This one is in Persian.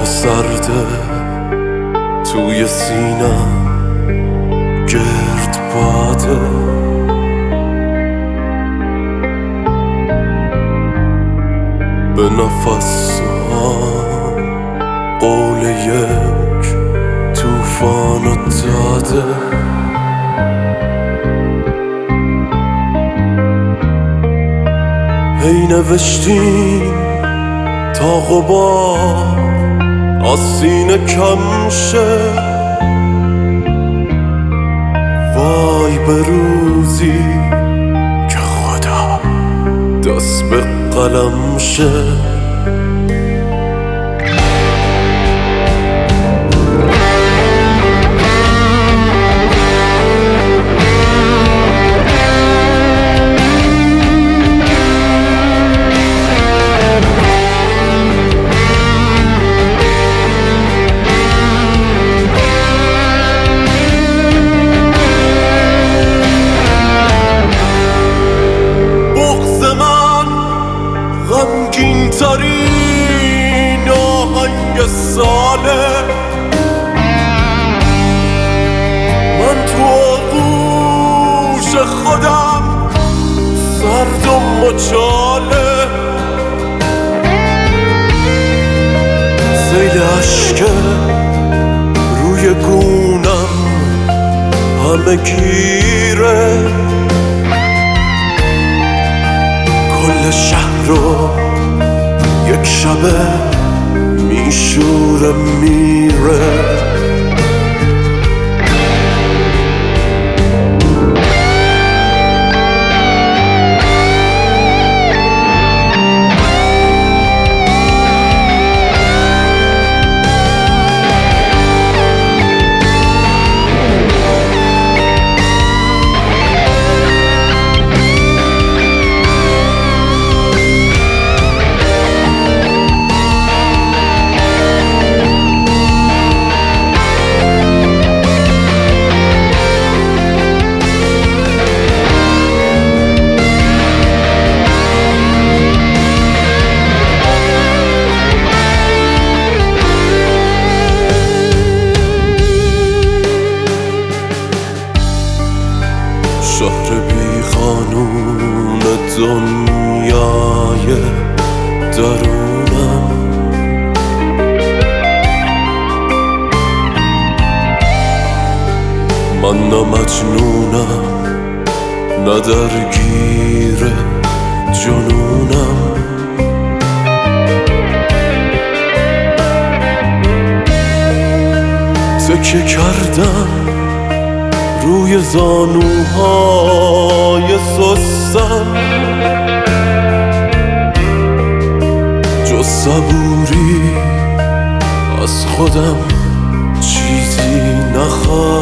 سرده توی سینم گرد باده، به نفسم قول یک توفان داده. هی نوشتیم تا غبار از سینه کم شه، وای به روزی که خدا دست به قلم شه. غمگین ترین آهنگ ساله، من تو آغوش خودم سرد و مچاله. سیل اشکه روی گونم همه گیره، کل شهر رو یک شبه میشوره میره. شهر بی قانون دنیای درونم، من نه مجنونم نه درگیر جنونم. تکیه کردم روی زانوهای سستم، جز صبوری از خودم چیزی نخواستم.